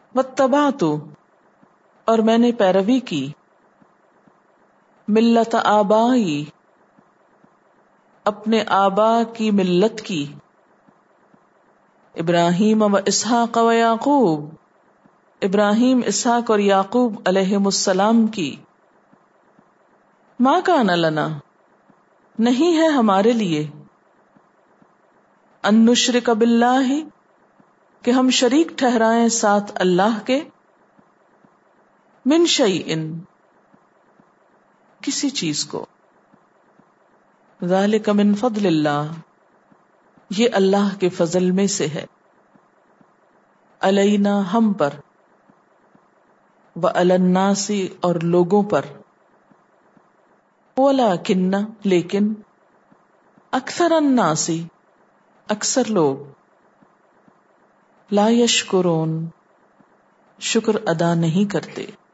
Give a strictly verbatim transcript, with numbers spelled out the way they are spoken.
واتبعت، اور میں نے پیروی کی، ملت آبائی، اپنے آبا کی ملت کی، ابراہیم و اسحاق و یعقوب، ابراہیم، اسحاق اور یعقوب علیہم السلام کی، ما کان لنا، نہیں ہے ہمارے لیے، ان نشرک باللہ، کہ ہم شریک ٹھہرائیں ساتھ اللہ کے، من شیء، کسی چیز کو، ذالک من فضل اللہ، یہ اللہ کے فضل میں سے ہے، علینا، ہم پر، وعلی الناس، اور لوگوں پر، ولکن، لیکن، اکثر الناس، اکثر لوگ، لا یشکرون، شکر ادا نہیں کرتے۔